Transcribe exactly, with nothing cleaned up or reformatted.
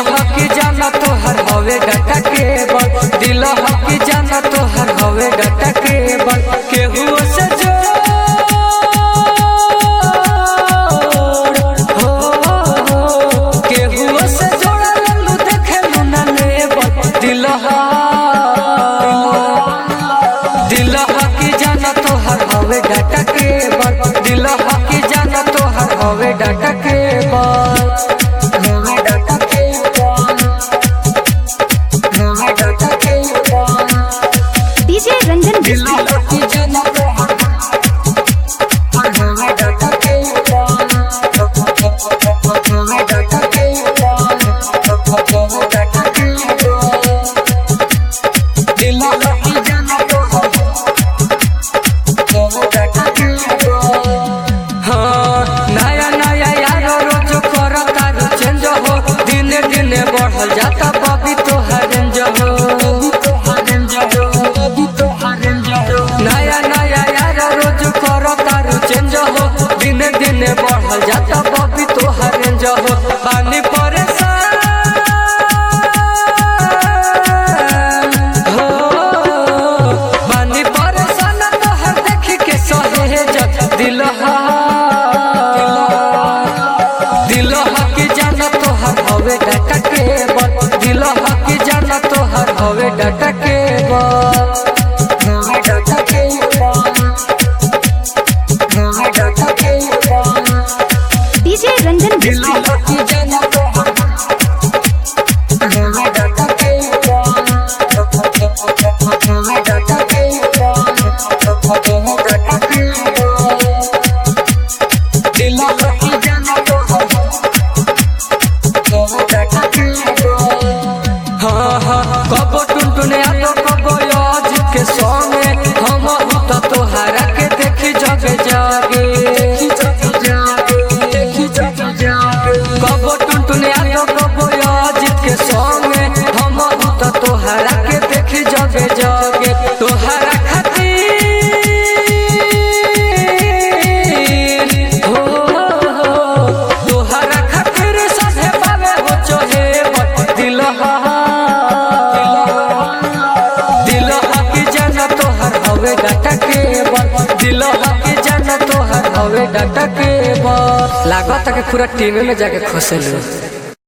हकी जाना तोहर हवे डाटा केबल, दिल हकी जाना तोहर हवे डाटा केबल। केहू से जोड़ हो केहू से जोड़ा लल्लू देखे लूना लेबल। दिल दिल हकी जाना तोहर हवे डाटा केबल, दिल हकी जाना तोहर हवे डाटा केबल। डीजे रंजन नया नया यार रोज करता चेंज हो, दिने दिने बढ़ल जाता बबी तोहर रेंज हो। नया नया यार रोज करता चेंज हो, दिने दिने बढ़ल जाता बबी तोहर रेंज हो। पानी परेशान हो पानी परेशान तोहर देखी के सहेज। दिल दिल हकी जाना तोहर हवे डाटा केबल, दिल हकी जाना तोहर हवे डाटा केबल। डीजे रंजन दिल हकी जाना तोहर हवे डाटा केबल, हवे डाटा केबल, डाटा केबल। दिल हकी जाना तोहर हवे डाटा केबल। हाँ हाँ कबो टुनटुने आतो कबो आज के संगे, हम तो तोहरा के देखी जगे जागे। कबो टुनटुने आतो कबो आज के संगे, हम तो तोहरा के देखी जगे जागे। तोहरा खातिर हो तोहरा खातिर सहे पावे हो चोहे। दिल दिल हकी जाना तोहर हवे डाटा केबल, दिल हकी जाना तोहर हवे डाटा केबल। लागत के पूरा टीम में जाके खोसे लो।